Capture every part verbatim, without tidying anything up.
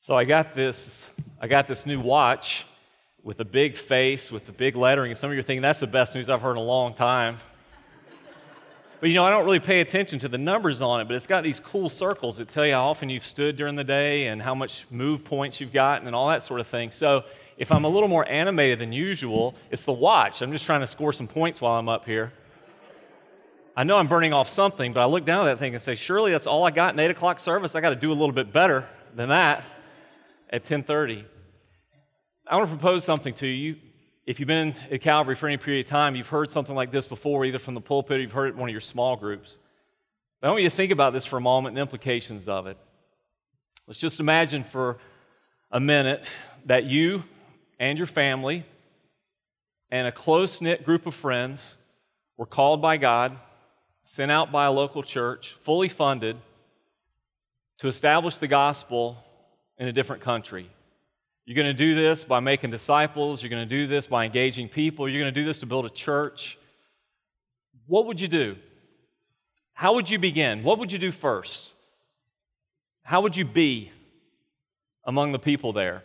So I got this, I got this new watch with a big face, with the big lettering, and some of you are thinking, that's the best news I've heard in a long time. But you know, I don't really pay attention to the numbers on it, but it's got these cool circles that tell you how often you've stood during the day and how much move points you've gotten and all that sort of thing. So if I'm a little more animated than usual, it's the watch. I'm just trying to score some points while I'm up here. I know I'm burning off something, but I look down at that thing and say, surely that's all I got in eight o'clock service. I got to do a little bit better than that at ten thirty. I want to propose something to you. If you've been at Calvary for any period of time, you've heard something like this before, either from the pulpit or you've heard it in one of your small groups. But I want you to think about this for a moment and the implications of it. Let's just imagine for a minute that you and your family and a close-knit group of friends were called by God, sent out by a local church, fully funded, to establish the gospel in a different country. You're going to do this by making disciples. You're going to do this by engaging people. You're going to do this to build a church. What would you do? How would you begin? What would you do first? How would you be among the people there?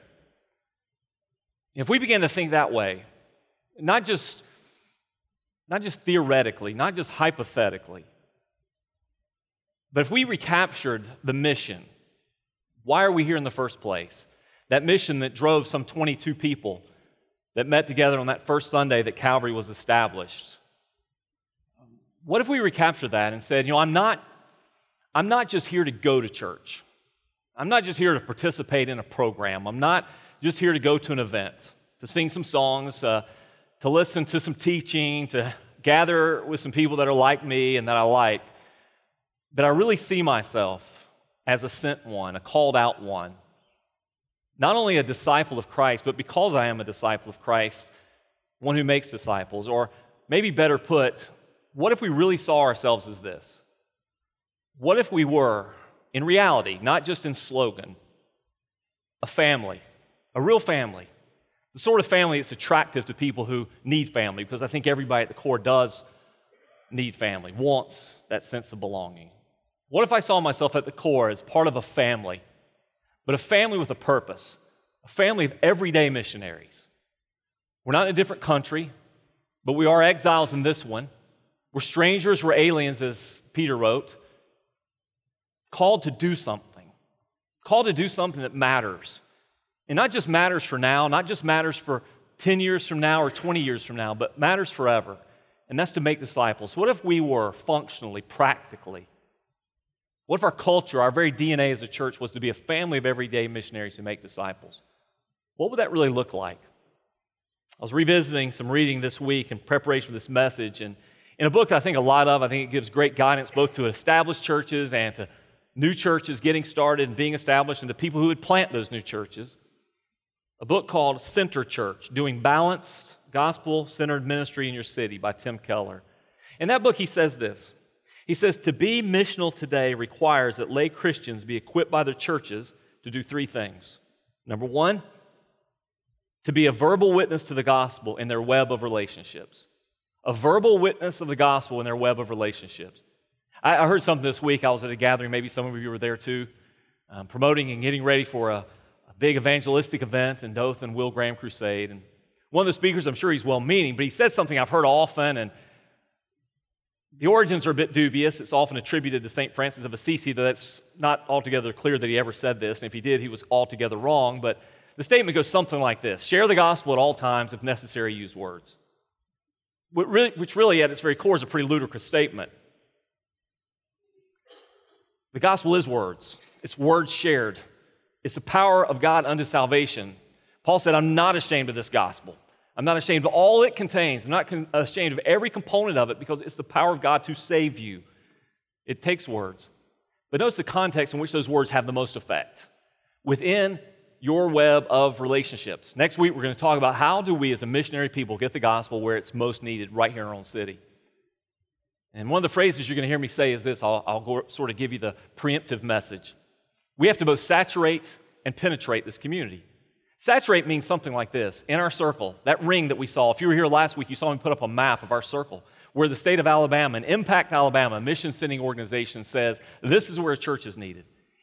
If we begin to think that way, not just, not just theoretically, not just hypothetically, but if we recaptured the mission, why are we here in the first place? That mission that drove some twenty-two people that met together on that first Sunday that Calvary was established. What if we recaptured that and said, you know, I'm not, I'm not just here to go to church. I'm not just here to participate in a program. I'm not just here to go to an event, to sing some songs, uh, to listen to some teaching, to gather with some people that are like me and that I like. But I really see myself as a sent one, a called out one. Not only a disciple of Christ, but because I am a disciple of Christ, one who makes disciples. Or maybe better put, what if we really saw ourselves as this? What if we were, in reality, not just in slogan, a family, a real family, the sort of family that's attractive to people who need family, because I think everybody at the core does need family, wants that sense of belonging. What if I saw myself at the core as part of a family, but a family with a purpose, a family of everyday missionaries? We're not in a different country, but we are exiles in this one. We're strangers, we're aliens, as Peter wrote, called to do something, called to do something that matters. And not just matters for now, not just matters for ten years from now or twenty years from now, but matters forever. And that's to make disciples. What if we were functionally, practically, what if our culture, our very D N A as a church was to be a family of everyday missionaries who make disciples? What would that really look like? I was revisiting some reading this week in preparation for this message, and in a book that I think a lot of, I think it gives great guidance both to established churches and to new churches getting started and being established and to people who would plant those new churches. A book called Center Church, Doing Balanced, Gospel-Centered Ministry in Your City by Tim Keller. In that book he says this. He says, to be missional today requires that lay Christians be equipped by their churches to do three things. Number one, to be a verbal witness to the gospel in their web of relationships. A verbal witness of the gospel in their web of relationships. I, I heard something this week. I was at a gathering, maybe some of you were there too, um, promoting and getting ready for a, a big evangelistic event in Dothan, Will Graham Crusade. And one of the speakers, I'm sure he's well-meaning, but he said something I've heard often, and the origins are a bit dubious. It's often attributed to Saint Francis of Assisi, though that's not altogether clear that he ever said this, and if he did, he was altogether wrong. But the statement goes something like this: share the gospel at all times, if necessary, use words. Which really, at its very core, is a pretty ludicrous statement. The gospel is words. It's words shared. It's the power of God unto salvation. Paul said, I'm not ashamed of this gospel. I'm not ashamed of all it contains. I'm not con- ashamed of every component of it because it's the power of God to save you. It takes words. But notice the context in which those words have the most effect. Within your web of relationships. Next week, we're going to talk about how do we as a missionary people get the gospel where it's most needed right here in our own city. And one of the phrases you're going to hear me say is this. I'll, I'll go, sort of give you the preemptive message. We have to both saturate and penetrate this community. Saturate means something like this. In our circle, that ring that we saw, if you were here last week, you saw me put up a map of our circle where the state of Alabama, and Impact Alabama, a mission-sending organization, says this is where a church is needed.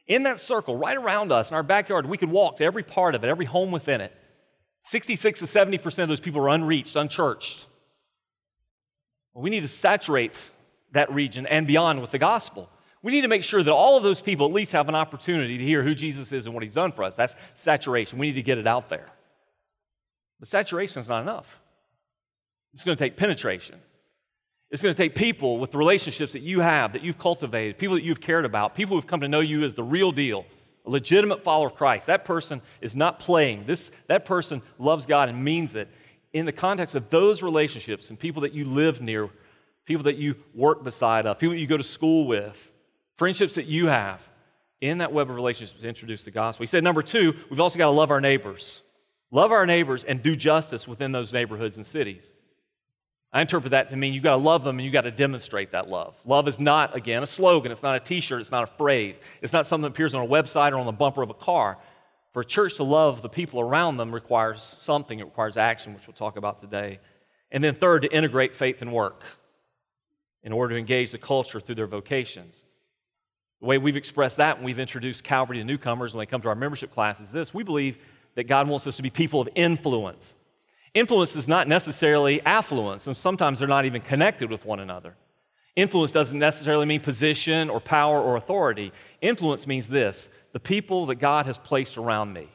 In that circle, right around us, in our backyard, we could walk to every part of it, every home within it. sixty-six to seventy percent of those people are unreached, unchurched. Well, we need to saturate that region and beyond with the gospel. We need to make sure that all of those people at least have an opportunity to hear who Jesus is and what he's done for us. That's saturation. We need to get it out there. But saturation is not enough. It's going to take penetration. It's going to take people with the relationships that you have, that you've cultivated, people that you've cared about, people who've come to know you as the real deal, a legitimate follower of Christ. That person is not playing. This, that person loves God and means it. In the context of those relationships and people that you live near, people that you work beside of, people that you go to school with, friendships that you have, in that web of relationships to introduce the gospel. He said, number two, we've also got to love our neighbors. Love our neighbors and do justice within those neighborhoods and cities. I interpret that to mean you've got to love them and you've got to demonstrate that love. Love is not, again, a slogan. It's not a t-shirt. It's not a phrase. It's not something that appears on a website or on the bumper of a car. For a church to love the people around them requires something. It requires action, which we'll talk about today. And then third, to integrate faith and work in order to engage the culture through their vocations. The way we've expressed that when we've introduced Calvary to newcomers when they come to our membership class is this. We believe that God wants us to be people of influence. Influence is not necessarily affluence, and sometimes they're not even connected with one another. Influence doesn't necessarily mean position or power or authority. Influence means this: the people that God has placed around me,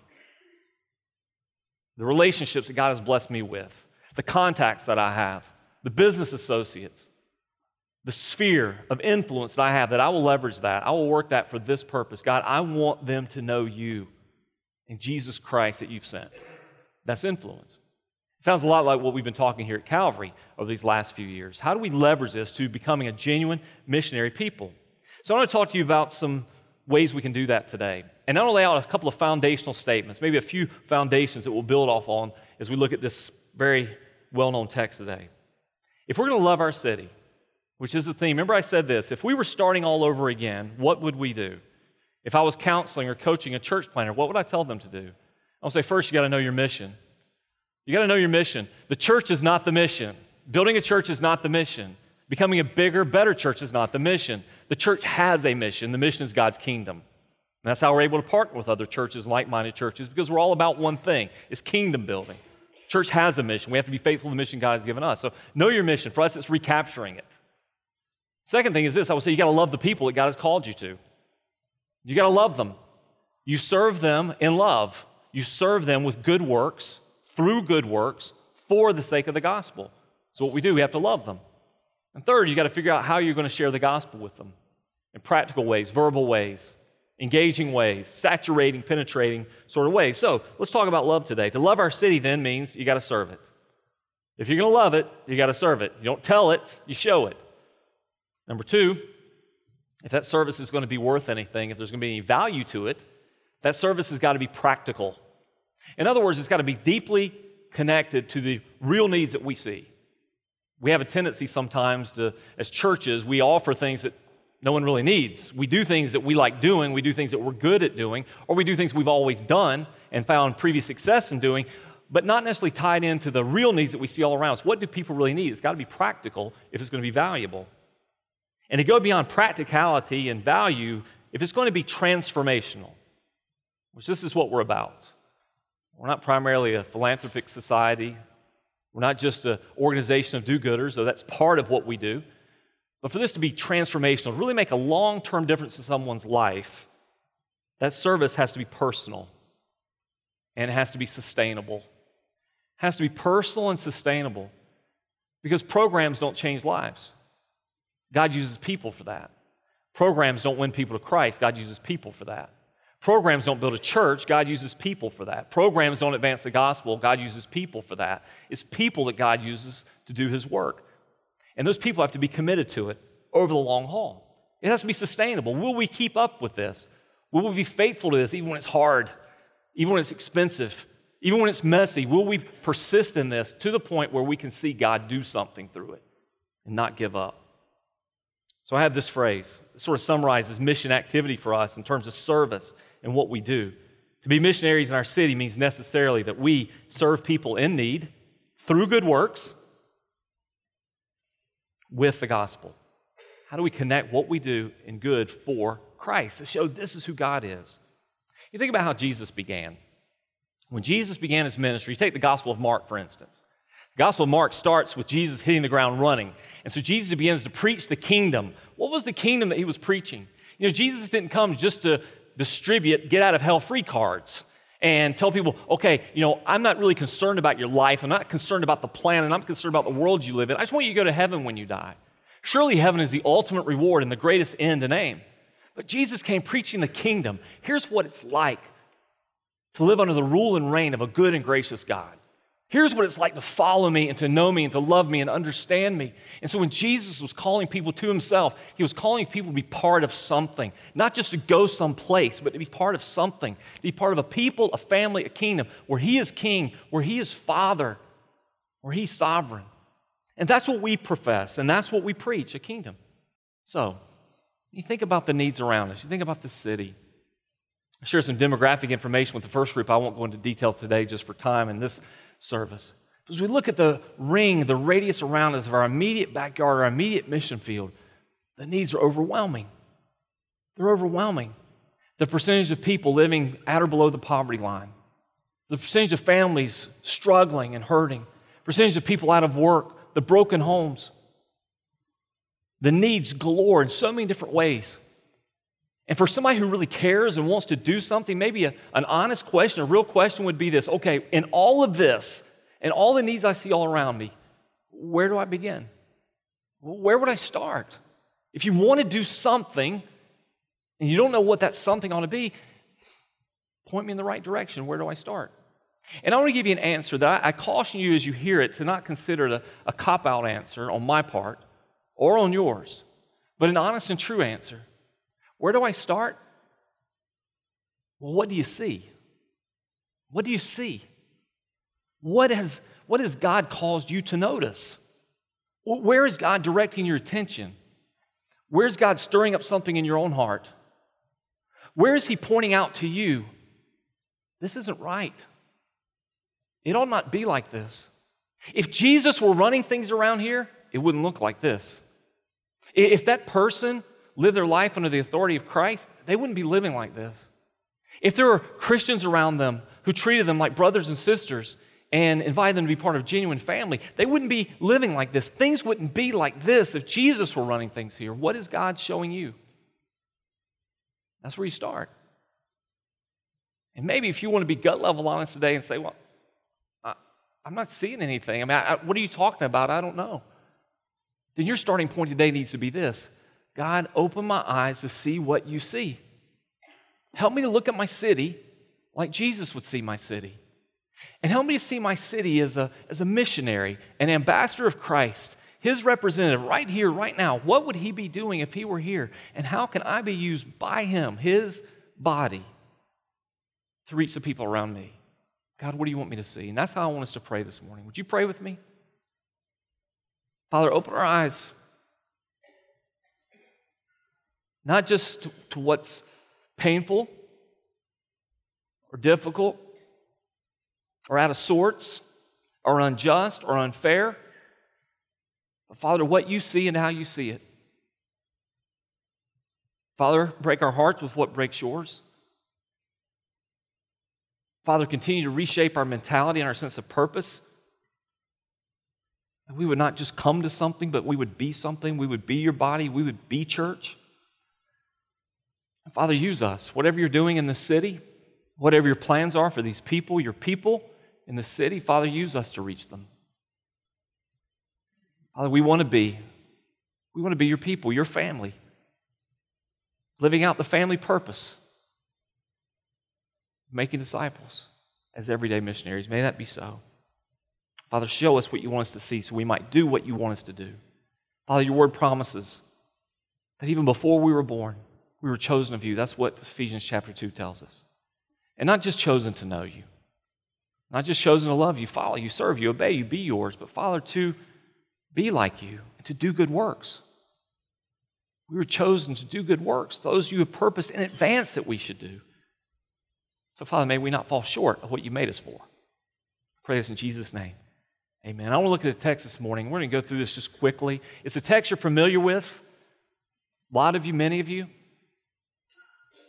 the relationships that God has blessed me with, the contacts that I have, the business associates, the sphere of influence that I have, that I will leverage that. I will work that for this purpose. God, I want them to know you and Jesus Christ that you've sent. That's influence. It sounds a lot like what we've been talking here at Calvary over these last few years. How do we leverage this to becoming a genuine missionary people? So I want to talk to you about some ways we can do that today. And I want to lay out a couple of foundational statements, maybe a few foundations that we'll build off on as we look at this very well-known text today. If we're going to love our city, which is the theme, remember I said this, if we were starting all over again, what would we do? If I was counseling or coaching a church planner, what would I tell them to do? I'll say, first, you got to know your mission. You got to know your mission. The church is not the mission. Building a church is not the mission. Becoming a bigger, better church is not the mission. The church has a mission. The mission is God's kingdom. And that's how we're able to partner with other churches, like-minded churches, because we're all about one thing. It's kingdom building. Church has a mission. We have to be faithful to the mission God has given us. So know your mission. For us, it's recapturing it. Second thing is this. I would say you got to love the people that God has called you to. You got to love them. You serve them in love. You serve them with good works, through good works, for the sake of the gospel. So what we do, we have to love them. And third, you got to figure out how you're going to share the gospel with them in practical ways, verbal ways, engaging ways, saturating, penetrating sort of ways. So let's talk about love today. To love our city then means you got to serve it. If you're going to love it, you got to serve it. You don't tell it, you show it. Number two, if that service is going to be worth anything, if there's going to be any value to it, that service has got to be practical. In other words, it's got to be deeply connected to the real needs that we see. We have a tendency sometimes to, as churches, we offer things that no one really needs. We do things that we like doing, we do things that we're good at doing, or we do things we've always done and found previous success in doing, but not necessarily tied into the real needs that we see all around us. What do people really need? It's got to be practical if it's going to be valuable. And to go beyond practicality and value, if it's going to be transformational, which this is what we're about. We're not primarily a philanthropic society. We're not just an organization of do-gooders, though that's part of what we do. But for this to be transformational, to really make a long-term difference in someone's life, that service has to be personal, and it has to be sustainable. It has to be personal and sustainable, because programs don't change lives. God uses people for that. Programs don't win people to Christ. God uses people for that. Programs don't build a church. God uses people for that. Programs don't advance the gospel. God uses people for that. It's people that God uses to do His work. And those people have to be committed to it over the long haul. It has to be sustainable. Will we keep up with this? Will we be faithful to this even when it's hard, even when it's expensive, even when it's messy? Will we persist in this to the point where we can see God do something through it and not give up? So I have this phrase. It sort of summarizes mission activity for us in terms of service and what we do. To be missionaries in our city means necessarily that we serve people in need through good works with the gospel. How do we connect what we do in good for Christ, to show this is who God is. You think about how Jesus began. When Jesus began his ministry, you take the Gospel of Mark, for instance. The Gospel of Mark starts with Jesus hitting the ground running. And so Jesus begins to preach the kingdom. What was the kingdom that he was preaching? You know, Jesus didn't come just to distribute get out of hell free cards and tell people, okay, you know, I'm not really concerned about your life. I'm not concerned about the plan, and I'm concerned about the world you live in. I just want you to go to heaven when you die. Surely heaven is the ultimate reward and the greatest end and aim. But Jesus came preaching the kingdom. Here's what it's like to live under the rule and reign of a good and gracious God. Here's what it's like to follow me and to know me and to love me and understand me. And so when Jesus was calling people to himself, he was calling people to be part of something, not just to go someplace, but to be part of something, to be part of a people, a family, a kingdom, where he is king, where he is father, where he's sovereign. And that's what we profess, and that's what we preach, a kingdom. So, you think about the needs around us. You think about the city. I share some demographic information with the first group. I won't go into detail today just for time in this service. As we look at the ring, the radius around us of our immediate backyard, our immediate mission field, the needs are overwhelming. They're overwhelming. The percentage of people living at or below the poverty line, the percentage of families struggling and hurting, percentage of people out of work, the broken homes, the needs galore in so many different ways. And for somebody who really cares and wants to do something, maybe a, an honest question, a real question would be this: okay, in all of this, and all the needs I see all around me, where do I begin? Where would I start? If you want to do something, and you don't know what that something ought to be, point me in the right direction. Where do I start? And I want to give you an answer that I, I caution you as you hear it to not consider it a, a cop-out answer on my part or on yours, but an honest and true answer. Where do I start? Well, what do you see? What do you see? What has, what has God caused you to notice? Where is God directing your attention? Where is God stirring up something in your own heart? Where is he pointing out to you, this isn't right? It ought not be like this. If Jesus were running things around here, it wouldn't look like this. If that person lived their life under the authority of Christ, they wouldn't be living like this. If there were Christians around them who treated them like brothers and sisters and invited them to be part of a genuine family, they wouldn't be living like this. Things wouldn't be like this if Jesus were running things here. What is God showing you? That's where you start. And maybe if you want to be gut level honest today and say, well, I, I'm not seeing anything. I mean, I, what are you talking about? I don't know. Then your starting point today needs to be this: God, open my eyes to see what you see. Help me to look at my city like Jesus would see my city. And help me to see my city as a, as a missionary, an ambassador of Christ, his representative right here, right now. What would he be doing if he were here? And how can I be used by him, his body, to reach the people around me? God, what do you want me to see? And that's how I want us to pray this morning. Would you pray with me? Father, open our eyes, not just to, to what's painful or difficult or out of sorts or unjust or unfair, but Father, what you see and how you see it. Father, break our hearts with what breaks yours. Father, continue to reshape our mentality and our sense of purpose. That we would not just come to something, but we would be something. We would be your body. We would be church. And Father, use us. Whatever you're doing in the city, whatever your plans are for these people, your people in the city, Father, use us to reach them. Father, we want to be, we want to be your people, your family, living out the family purpose, making disciples as everyday missionaries. May that be so. Father, show us what you want us to see so we might do what you want us to do. Father, your word promises that even before we were born, we were chosen of you. That's what Ephesians chapter two tells us. And not just chosen to know you, not just chosen to love you, follow you, serve you, obey you, be yours, but Father, to be like you and to do good works. We were chosen to do good works, those you have purposed in advance that we should do. So, Father, may we not fall short of what you made us for. I pray this in Jesus' name. Amen. I want to look at a text this morning. We're going to go through this just quickly. It's a text you're familiar with. A lot of you, many of you.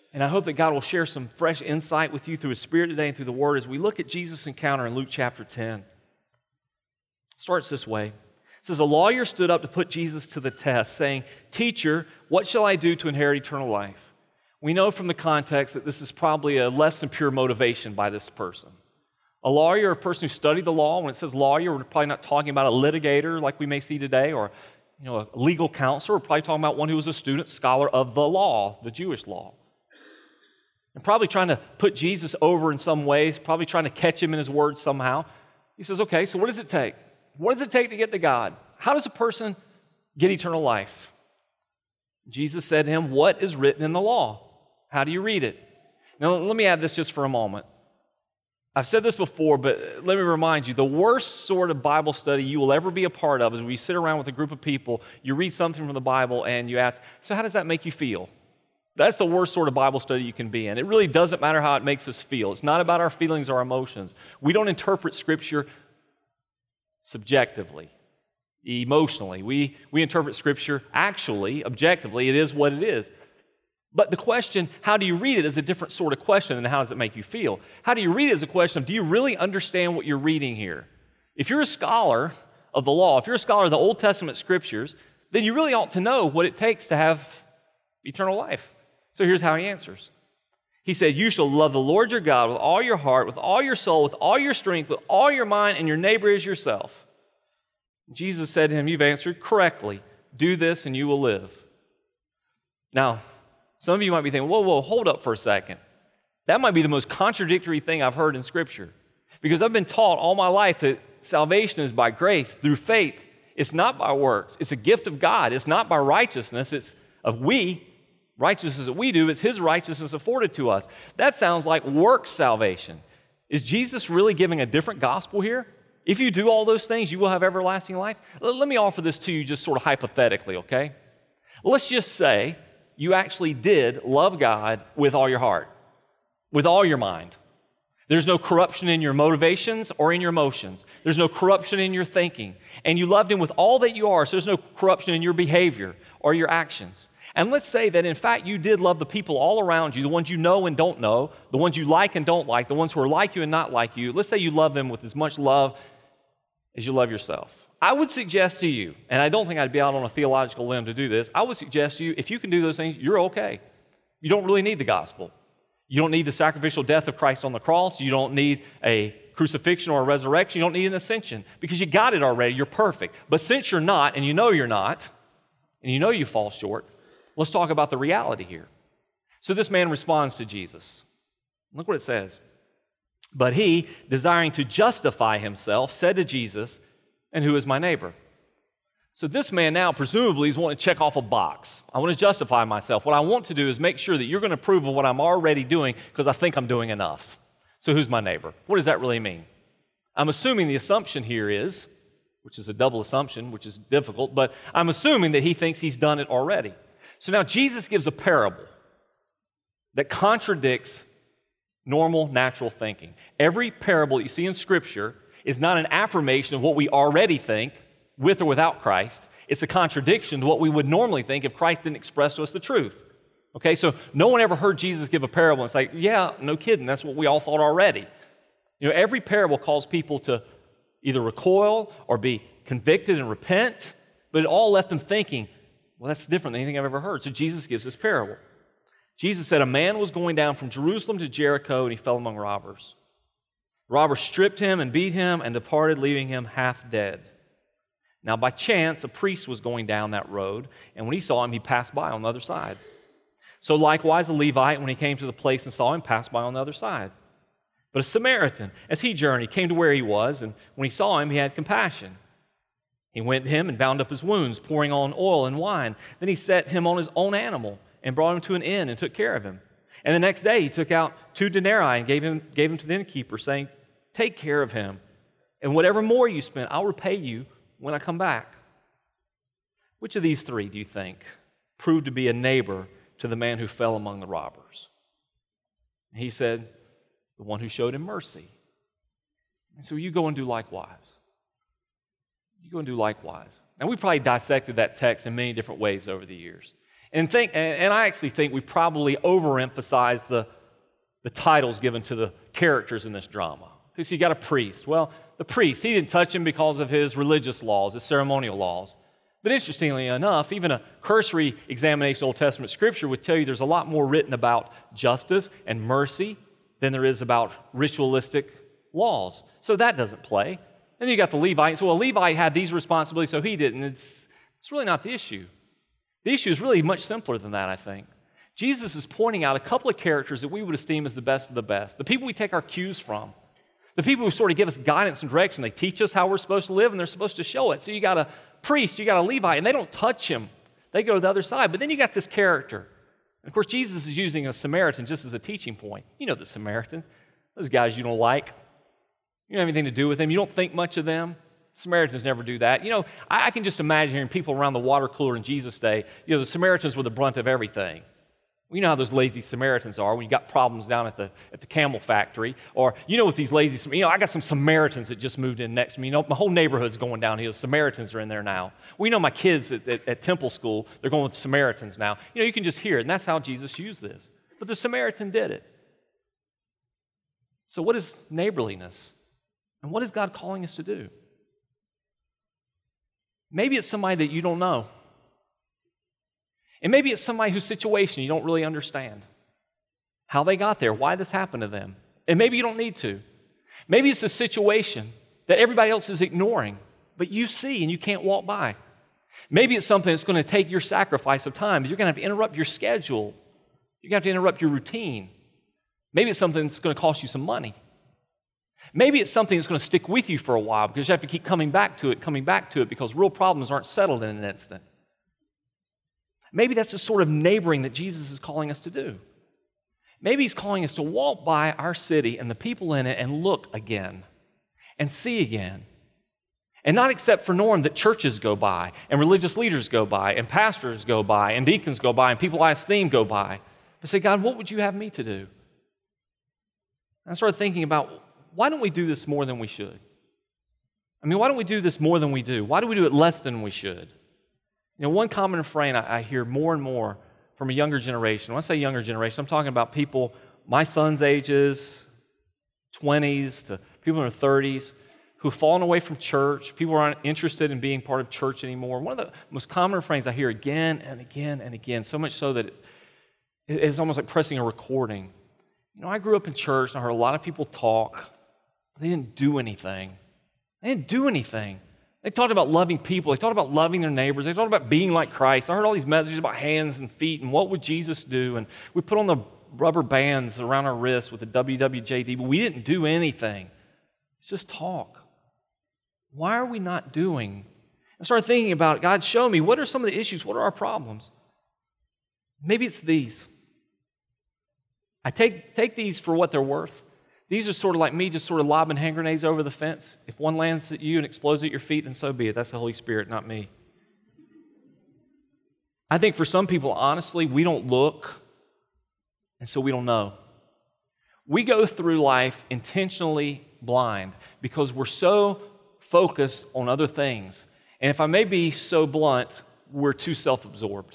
And I hope that God will share some fresh insight with you through His Spirit today and through the Word as we look at Jesus' encounter in Luke chapter ten. It starts this way. It says, a lawyer stood up to put Jesus to the test, saying, "Teacher, what shall I do to inherit eternal life?" We know from the context that this is probably a less than pure motivation by this person. A lawyer, a person who studied the law, when it says lawyer, we're probably not talking about a litigator like we may see today, or you know, a legal counselor. We're probably talking about one who was a student, scholar of the law, the Jewish law. And probably trying to put Jesus over in some ways, probably trying to catch him in his words somehow. He says, okay, so what does it take? What does it take to get to God? How does a person get eternal life? Jesus said to him, what is written in the law? How do you read it? Now, let me add this just for a moment. I've said this before, but let me remind you, the worst sort of Bible study you will ever be a part of is when you sit around with a group of people, you read something from the Bible, and you ask, so how does that make you feel? That's the worst sort of Bible study you can be in. It really doesn't matter how it makes us feel. It's not about our feelings or emotions. We don't interpret Scripture subjectively, emotionally. We, we interpret Scripture actually, objectively. It is what it is. But the question, how do you read it, is a different sort of question than how does it make you feel. How do you read it is a question of, do you really understand what you're reading here? If you're a scholar of the law, if you're a scholar of the Old Testament Scriptures, then you really ought to know what it takes to have eternal life. So here's how he answers. He said, you shall love the Lord your God with all your heart, with all your soul, with all your strength, with all your mind, and your neighbor as yourself. Jesus said to him, you've answered correctly. Do this and you will live. Now, some of you might be thinking, whoa, whoa, hold up for a second. That might be the most contradictory thing I've heard in Scripture. Because I've been taught all my life that salvation is by grace, through faith. It's not by works. It's a gift of God. It's not by righteousness. It's of we, righteousness that we do. It's His righteousness afforded to us. That sounds like works salvation. Is Jesus really giving a different gospel here? If you do all those things, you will have everlasting life? Let me offer this to you just sort of hypothetically, okay? Let's just say you actually did love God with all your heart, with all your mind. There's no corruption in your motivations or in your emotions. There's no corruption in your thinking. And you loved Him with all that you are, so there's no corruption in your behavior or your actions. And let's say that, in fact, you did love the people all around you, the ones you know and don't know, the ones you like and don't like, the ones who are like you and not like you. Let's say you love them with as much love as you love yourself. I would suggest to you, and I don't think I'd be out on a theological limb to do this, I would suggest to you, if you can do those things, you're okay. You don't really need the gospel. You don't need the sacrificial death of Christ on the cross. You don't need a crucifixion or a resurrection. You don't need an ascension because you got it already. You're perfect. But since you're not, and you know you're not, and you know you fall short, let's talk about the reality here. So this man responds to Jesus. Look what it says. But he, desiring to justify himself, said to Jesus, and who is my neighbor? So this man now presumably is wanting to check off a box. I want to justify myself. What I want to do is make sure that you're going to approve of what I'm already doing because I think I'm doing enough. So who's my neighbor? What does that really mean? I'm assuming the assumption here is, which is a double assumption, which is difficult, but I'm assuming that he thinks he's done it already. So now Jesus gives a parable that contradicts normal, natural thinking. Every parable you see in Scripture is not an affirmation of what we already think, with or without Christ. It's a contradiction to what we would normally think if Christ didn't express to us the truth. Okay, so no one ever heard Jesus give a parable and it's like, yeah, no kidding, that's what we all thought already. You know, every parable calls people to either recoil or be convicted and repent, but it all left them thinking, well, that's different than anything I've ever heard. So Jesus gives this parable. Jesus said, a man was going down from Jerusalem to Jericho and he fell among robbers. Robbers stripped him and beat him and departed, leaving him half dead. Now, by chance, a priest was going down that road, and when he saw him, he passed by on the other side. So likewise, a Levite, when he came to the place and saw him, passed by on the other side. But a Samaritan, as he journeyed, came to where he was, and when he saw him, he had compassion. He went to him and bound up his wounds, pouring on oil and wine. Then he set him on his own animal and brought him to an inn and took care of him. And the next day, he took out two denarii and gave him, gave him to the innkeeper, saying, take care of him, and whatever more you spend, I'll repay you when I come back. Which of these three do you think proved to be a neighbor to the man who fell among the robbers? And he said, the one who showed him mercy. And so you go and do likewise. You go and do likewise. And we probably dissected that text in many different ways over the years. And, think, and I actually think we probably overemphasize the, the titles given to the characters in this drama. Because you got a priest. Well, the priest, he didn't touch him because of his religious laws, his ceremonial laws. But interestingly enough, even a cursory examination of Old Testament Scripture would tell you there's a lot more written about justice and mercy than there is about ritualistic laws. So that doesn't play. And then you got the Levite. So, well, a Levite had these responsibilities, so he didn't. It's, it's really not the issue. The issue is really much simpler than that, I think. Jesus is pointing out a couple of characters that we would esteem as the best of the best, the people we take our cues from, the people who sort of give us guidance and direction. They teach us how we're supposed to live, and they're supposed to show it. So you got a priest, you got a Levite, and they don't touch him. They go to the other side. But then you got this character. And of course, Jesus is using a Samaritan just as a teaching point. You know the Samaritans, those guys you don't like. You don't have anything to do with them. You don't think much of them. Samaritans never do that. You know, I, I can just imagine hearing people around the water cooler in Jesus' day, you know, the Samaritans were the brunt of everything. You know how those lazy Samaritans are when you got problems down at the at the camel factory. Or, you know, with these lazy, you know, I got some Samaritans that just moved in next to me. You know, my whole neighborhood's going downhill. Samaritans are in there now. Well, you know, my kids at, at, at Temple School, they're going with Samaritans now. You know, you can just hear it, and that's how Jesus used this. But the Samaritan did it. So what is neighborliness? And what is God calling us to do? Maybe it's somebody that you don't know. And maybe it's somebody whose situation you don't really understand. How they got there, why this happened to them. And maybe you don't need to. Maybe it's a situation that everybody else is ignoring, but you see and you can't walk by. Maybe it's something that's going to take your sacrifice of time. You're going to have to interrupt your schedule. You're going to have to interrupt your routine. Maybe it's something that's going to cost you some money. Maybe it's something that's going to stick with you for a while because you have to keep coming back to it, coming back to it because real problems aren't settled in an instant. Maybe that's the sort of neighboring that Jesus is calling us to do. Maybe he's calling us to walk by our city and the people in it and look again and see again. And not accept for norm that churches go by and religious leaders go by and pastors go by and deacons go by and people I esteem go by. But say, God, what would you have me to do? And I started thinking about, why don't we do this more than we should? I mean, why don't we do this more than we do? Why do we do it less than we should? You know, one common refrain I, I hear more and more from a younger generation. When I say younger generation, I'm talking about people my son's ages, twenties, to people in their thirties, who've fallen away from church, people who aren't interested in being part of church anymore. One of the most common refrains I hear again and again and again, so much so that it, it's almost like pressing a recording. You know, I grew up in church and I heard a lot of people talk, but they didn't do anything. They didn't do anything. They talked about loving people. They talked about loving their neighbors. They talked about being like Christ. I heard all these messages about hands and feet and what would Jesus do. And we put on the rubber bands around our wrists with the W W J D, but we didn't do anything. It's just talk. Why are we not doing? I started thinking about it. God, show me, what are some of the issues? What are our problems? Maybe it's these. I take, take these for what they're worth. These are sort of like me just sort of lobbing hand grenades over the fence. If one lands at you and explodes at your feet, then so be it. That's the Holy Spirit, not me. I think for some people, honestly, we don't look, and so we don't know. We go through life intentionally blind because we're so focused on other things. And if I may be so blunt, we're too self-absorbed.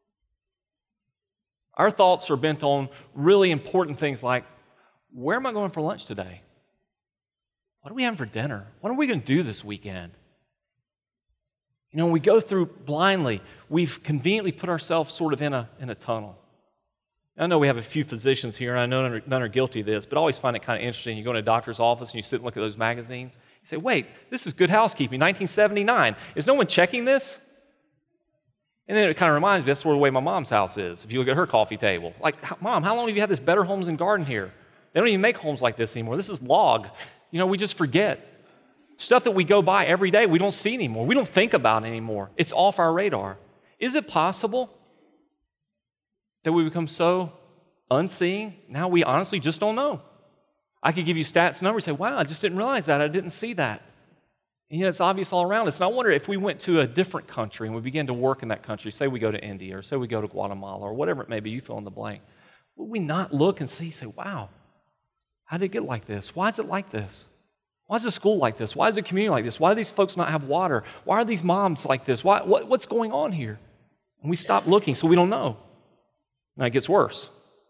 Our thoughts are bent on really important things like, where am I going for lunch today? What are we having for dinner? What are we going to do this weekend? You know, when we go through blindly, we've conveniently put ourselves sort of in a, in a tunnel. I know we have a few physicians here, and I know none are, none are guilty of this, but I always find it kind of interesting. You go to a doctor's office and you sit and look at those magazines. You say, wait, this is Good Housekeeping, nineteen seventy-nine. Is no one checking this? And then it kind of reminds me, that's sort of the way my mom's house is. If you look at her coffee table. Like, Mom, how long have you had this Better Homes and Garden here? They don't even make homes like this anymore. This is log. You know, we just forget. Stuff that we go by every day, we don't see anymore. We don't think about anymore. It's off our radar. Is it possible that we become so unseeing? Now we honestly just don't know. I could give you stats and numbers and say, wow, I just didn't realize that. I didn't see that. And yet it's obvious all around us. And I wonder if we went to a different country and we began to work in that country, say we go to India or say we go to Guatemala or whatever it may be, you fill in the blank, would we not look and see, say, wow, how did it get like this? Why is it like this? Why is the school like this? Why is the community like this? Why do these folks not have water? Why are these moms like this? Why, what, what's going on here? And we stop looking, so we don't know. Now it gets worse.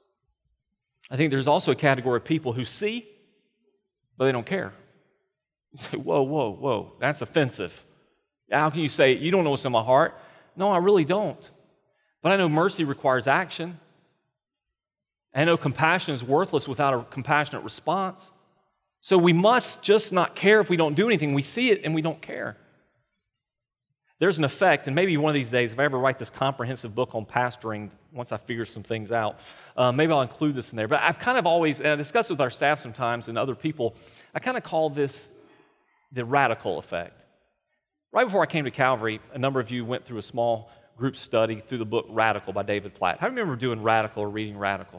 I think there's also a category of people who see, but they don't care. You say, whoa, whoa, whoa, that's offensive. How can you say, you don't know what's in my heart? No, I really don't. But I know mercy requires action. I know compassion is worthless without a compassionate response. So we must just not care if we don't do anything. We see it and we don't care. There's an effect, and maybe one of these days, if I ever write this comprehensive book on pastoring, once I figure some things out, uh, maybe I'll include this in there. But I've kind of always, and I discuss it with our staff sometimes and other people, I kind of call this the radical effect. Right before I came to Calvary, a number of you went through a small group study through the book Radical by David Platt. I remember doing Radical or reading Radical.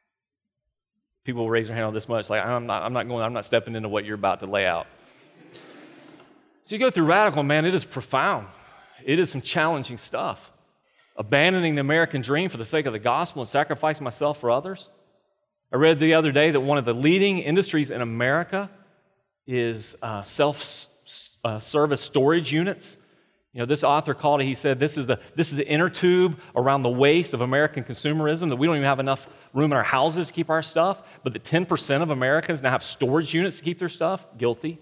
People will raise their hand on this much, like, I'm not, I'm not going, I'm not stepping into what you're about to lay out. So you go through Radical, man, it is profound. It is some challenging stuff. Abandoning the American dream for the sake of the gospel and sacrificing myself for others. I read the other day that one of the leading industries in America is uh, self-service storage units. You know, this author called it, he said, this is the this is the inner tube around the waist of American consumerism, that we don't even have enough room in our houses to keep our stuff, but that ten percent of Americans now have storage units to keep their stuff. Guilty.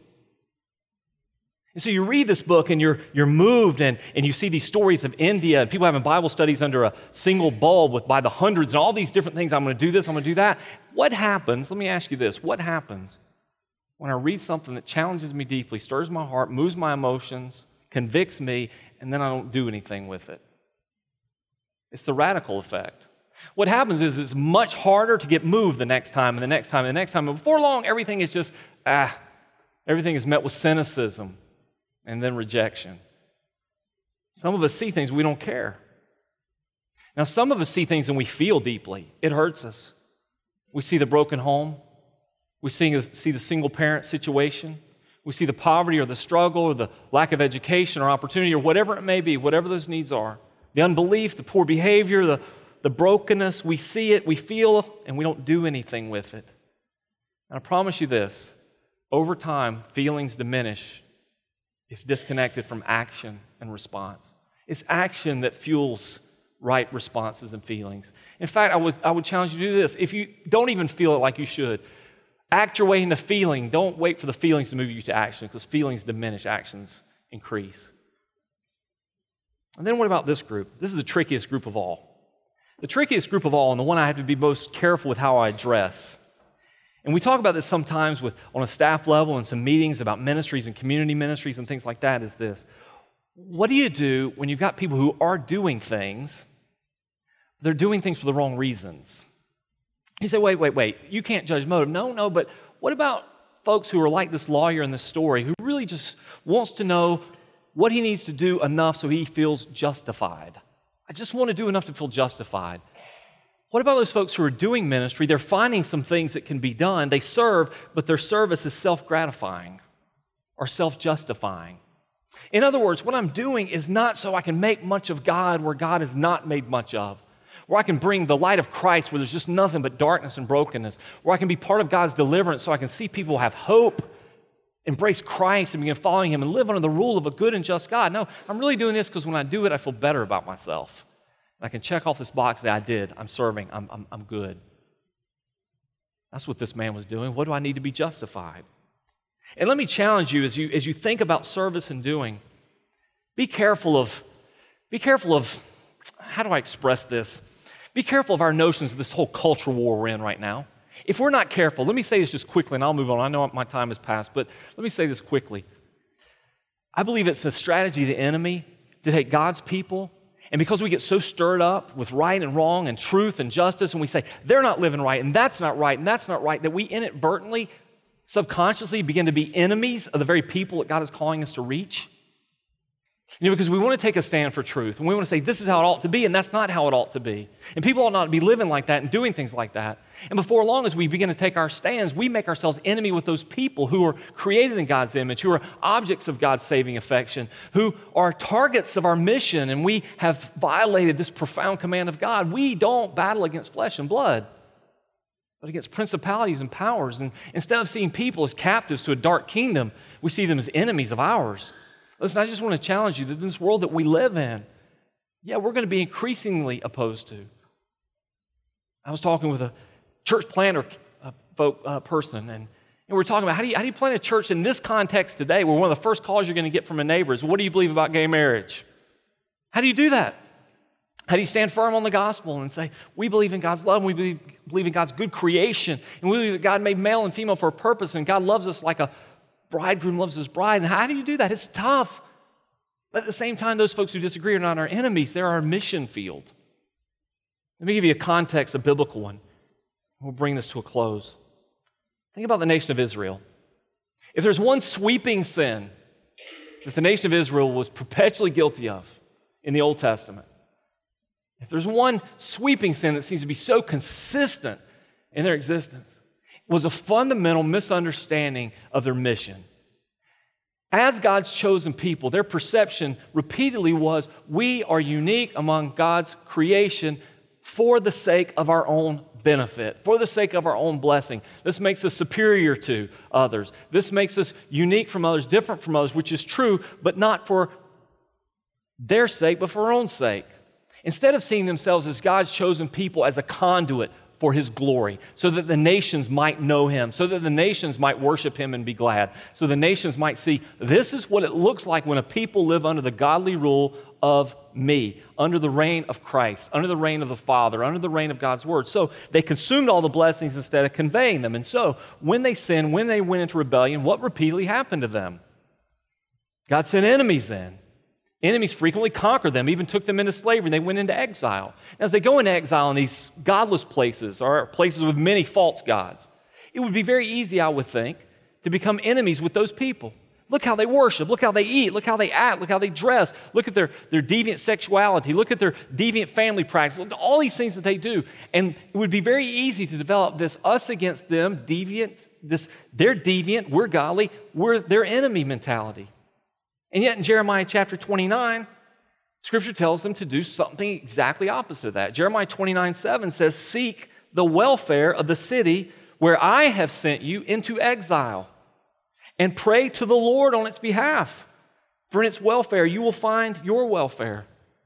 And so you read this book and you're you're moved, and, and you see these stories of India and people having Bible studies under a single bulb with by the hundreds and all these different things. I'm going to do this, I'm going to do that. What happens, let me ask you this, what happens when I read something that challenges me deeply, stirs my heart, moves my emotions, convicts me, and then I don't do anything with it? It's the radical effect. What happens is it's much harder to get moved the next time and the next time and the next time. And before long, everything is just, ah, everything is met with cynicism and then rejection. Some of us see things we don't care. Now, some of us see things and we feel deeply. It hurts us. We see the broken home. We see, see the single parent situation. We see the poverty or the struggle or the lack of education or opportunity or whatever it may be, whatever those needs are. The unbelief, the poor behavior, the, the brokenness. We see it, we feel, and we don't do anything with it. And I promise you this, over time, feelings diminish if disconnected from action and response. It's action that fuels right responses and feelings. In fact, I would, I would challenge you to do this. If you don't even feel it like you should, act your way into feeling. Don't wait for the feelings to move you to action, because feelings diminish, actions increase. And then what about this group? This is the trickiest group of all. The trickiest group of all, and the one I have to be most careful with how I address. And we talk about this sometimes with on a staff level and some meetings about ministries and community ministries and things like that, is this. What do you do when you've got people who are doing things, they're doing things for the wrong reasons? You say, wait, wait, wait, you can't judge motive. No, no, but what about folks who are like this lawyer in this story who really just wants to know what he needs to do enough so he feels justified? I just want to do enough to feel justified. What about those folks who are doing ministry? They're finding some things that can be done. They serve, but their service is self-gratifying or self-justifying. In other words, what I'm doing is not so I can make much of God where God is not made much of, where I can bring the light of Christ where there's just nothing but darkness and brokenness, where I can be part of God's deliverance so I can see people have hope, embrace Christ and begin following Him and live under the rule of a good and just God. No, I'm really doing this because when I do it, I feel better about myself. I can check off this box that I did. I'm serving. I'm, I'm, I'm good. That's what this man was doing. What do I need to be justified? And let me challenge you as you as you think about service and doing, be careful of, be careful of, how do I express this? Be careful of our notions of this whole culture war we're in right now. If we're not careful, let me say this just quickly and I'll move on. I know my time has passed, but let me say this quickly. I believe it's a strategy of the enemy to take God's people, and because we get so stirred up with right and wrong and truth and justice, and we say, they're not living right, and that's not right, and that's not right, that we inadvertently, subconsciously begin to be enemies of the very people that God is calling us to reach. You know, because we want to take a stand for truth, and we want to say, this is how it ought to be, and that's not how it ought to be. And people ought not to be living like that and doing things like that. And before long, as we begin to take our stands, we make ourselves enemy with those people who are created in God's image, who are objects of God's saving affection, who are targets of our mission, and we have violated this profound command of God. We don't battle against flesh and blood, but against principalities and powers. And instead of seeing people as captives to a dark kingdom, we see them as enemies of ours. Listen, I just want to challenge you that in this world that we live in, Yeah, we're going to be increasingly opposed to. I was talking with a church planter uh, folk, uh, person, and, and we're talking about how do, you, how do you plant a church in this context today where one of the first calls you're going to get from a neighbor is, what do you believe about gay marriage? How do you do that? How do you stand firm on the gospel and say, we believe in God's love, and we believe, believe in God's good creation, and we believe that God made male and female for a purpose, and God loves us like a bridegroom loves his bride. And how do you do that? It's tough. But at the same time, those folks who disagree are not our enemies. They're our mission field. Let me give you a context, a biblical one. We'll bring this to a close. Think about the nation of Israel. If there's one sweeping sin that the nation of Israel was perpetually guilty of in the Old Testament, if there's one sweeping sin that seems to be so consistent in their existence, it was a fundamental misunderstanding of their mission. As God's chosen people, their perception repeatedly was, we are unique among God's creation for the sake of our own benefit, for the sake of our own blessing. This makes us superior to others. This makes us unique from others, different from others, which is true, but not for their sake, but for our own sake. Instead of seeing themselves as God's chosen people as a conduit for His glory, so that the nations might know Him, so that the nations might worship Him and be glad, so the nations might see, this is what it looks like when a people live under the godly rule of me, under the reign of Christ, under the reign of the Father, under the reign of God's Word. So they consumed all the blessings instead of conveying them. And so when they sinned, when they went into rebellion, what repeatedly happened to them? God sent enemies in. Enemies frequently conquered them, even took them into slavery, and they went into exile. And as they go into exile in these godless places, or places with many false gods, it would be very easy, I would think, to become enemies with those people. Look how they worship, look how they eat, look how they act, look how they dress, look at their, their deviant sexuality, look at their deviant family practice, look at all these things that they do. And it would be very easy to develop this us against them, deviant, this they're deviant, we're godly, we're their enemy mentality. And yet in Jeremiah chapter twenty-nine, Scripture tells them to do something exactly opposite of that. Jeremiah twenty-nine seven says, seek the welfare of the city where I have sent you into exile, and pray to the Lord on its behalf. For in its welfare you will find your welfare.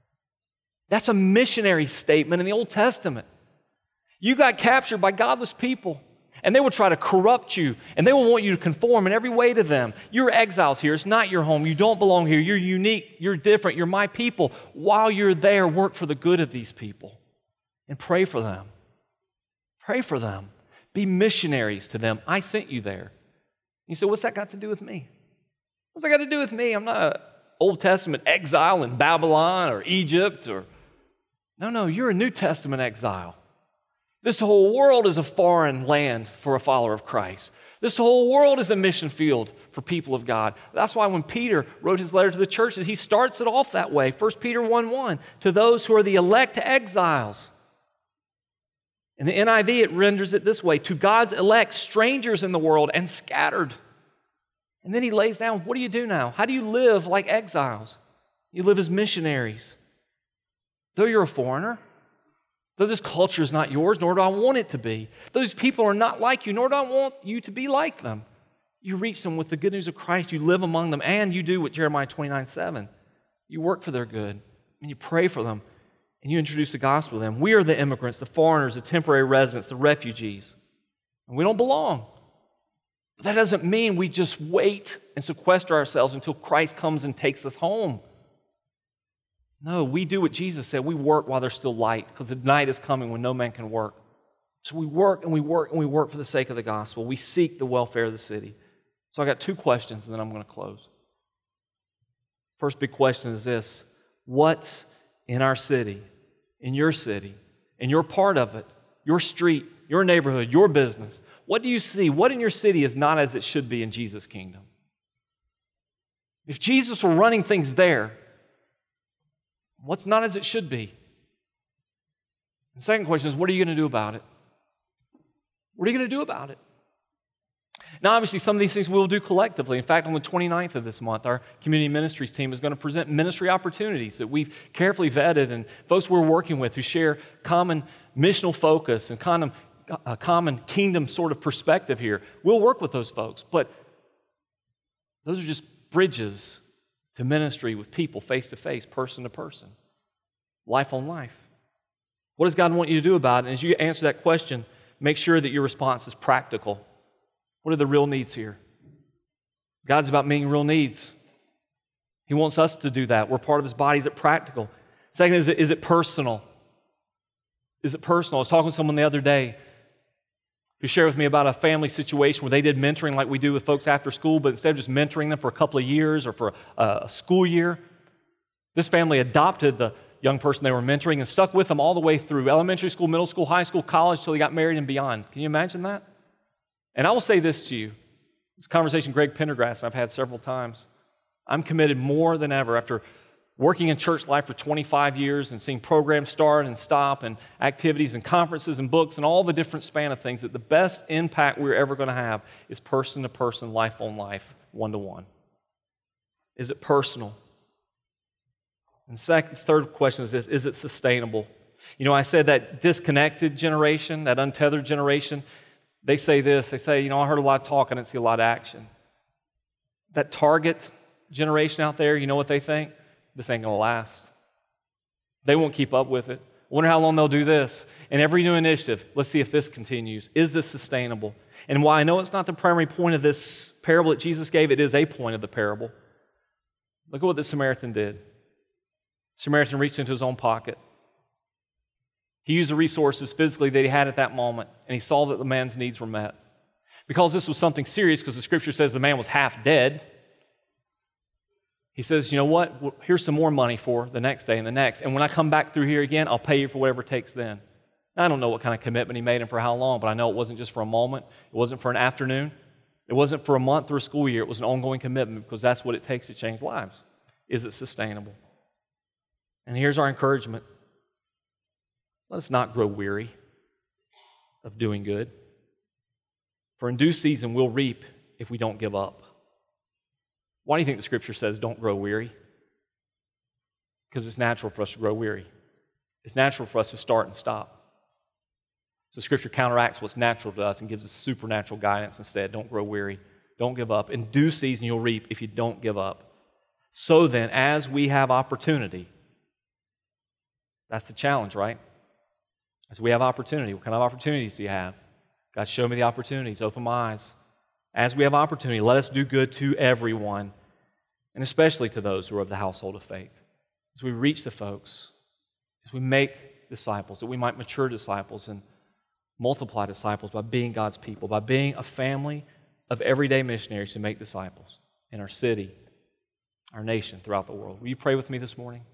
That's a missionary statement in the Old Testament. You got captured by godless people, and they will try to corrupt you, and they will want you to conform in every way to them. You're exiles here. It's not your home. You don't belong here. You're unique. You're different. You're my people. While you're there, work for the good of these people and pray for them. Pray for them. Be missionaries to them. I sent you there. You say, what's that got to do with me? What's that got to do with me? I'm not an Old Testament exile in Babylon or Egypt or... No, no, you're a New Testament exile. This whole world is a foreign land for a follower of Christ. This whole world is a mission field for people of God. That's why when Peter wrote his letter to the churches, he starts it off that way. First Peter one one, to those who are the elect exiles. In the N I V, it renders it this way, to God's elect, strangers in the world and scattered. And then he lays down, what do you do now? How do you live like exiles? You live as missionaries. Though you're a foreigner, though this culture is not yours, nor do I want it to be. Those people are not like you, nor do I want you to be like them. You reach them with the good news of Christ. You live among them, and you do what Jeremiah twenty-nine seven. You work for their good, and you pray for them, and you introduce the gospel to them. We are the immigrants, the foreigners, the temporary residents, the refugees. And we don't belong. But that doesn't mean we just wait and sequester ourselves until Christ comes and takes us home. No, we do what Jesus said. We work while there's still light, because the night is coming when no man can work. So we work and we work and we work for the sake of the gospel. We seek the welfare of the city. So I got two questions, and then I'm going to close. First big question is this: what's in our city, in your city, in your part of it, your street, your neighborhood, your business? What do you see? What in your city is not as it should be in Jesus' kingdom? If Jesus were running things there, what's not as it should be? The second question is, what are you going to do about it? What are you going to do about it? Now, obviously, some of these things we'll do collectively. In fact, on the twenty-ninth of this month, our community ministries team is going to present ministry opportunities that we've carefully vetted, and folks we're working with who share common missional focus and common, a common kingdom sort of perspective here. We'll work with those folks, but those are just bridges to ministry with people face to face, person to person. life on life? What does God want you to do about it? And as you answer that question, make sure that your response is practical. What are the real needs here? God's about meeting real needs. He wants us to do that. We're part of His body. Is it practical? Second, is it, is it personal? Is it personal? I was talking with someone the other day who shared with me about a family situation where they did mentoring like we do with folks after school, but instead of just mentoring them for a couple of years or for a, a school year, this family adopted the young person they were mentoring and stuck with them all the way through elementary school, middle school, high school, college, till they got married and beyond. Can you imagine that? And I will say this to you. This conversation Greg Pendergrass and I've had several times. I'm committed more than ever after working in church life for twenty-five years and seeing programs start and stop and activities and conferences and books and all the different span of things, that the best impact we're ever going to have is person-to-person, life-on-life, one-to-one. Is it personal? And second, third question is this: is it sustainable? You know, I said that disconnected generation, that untethered generation, they say this, they say, you know, I heard a lot of talk, I didn't see a lot of action. That target generation out there, you know what they think? This ain't going to last. They won't keep up with it. I wonder how long they'll do this. And every new initiative, let's see if this continues. Is this sustainable? And while I know it's not the primary point of this parable that Jesus gave, it is a point of the parable. Look at what the Samaritan did. The Samaritan reached into his own pocket. He used the resources physically that he had at that moment, and he saw that the man's needs were met. Because this was something serious, because the Scripture says the man was half dead, he says, you know what, here's some more money for the next day and the next. And when I come back through here again, I'll pay you for whatever it takes then. Now, I don't know what kind of commitment he made and for how long, but I know it wasn't just for a moment. It wasn't for an afternoon. It wasn't for a month or a school year. It was an ongoing commitment, because that's what it takes to change lives. Is it sustainable? And here's our encouragement. Let us not grow weary of doing good. For in due season we'll reap if we don't give up. Why do you think the Scripture says don't grow weary? Because it's natural for us to grow weary. It's natural for us to start and stop. So Scripture counteracts what's natural to us and gives us supernatural guidance instead. Don't grow weary. Don't give up. In due season you'll reap if you don't give up. So then, as we have opportunity, that's the challenge, right? As we have opportunity, what kind of opportunities do you have? God, show me the opportunities. Open my eyes. As we have opportunity, let us do good to everyone, and especially to those who are of the household of faith. As we reach the folks, as we make disciples, that we might mature disciples and multiply disciples by being God's people, by being a family of everyday missionaries who make disciples in our city, our nation, throughout the world. Will you pray with me this morning?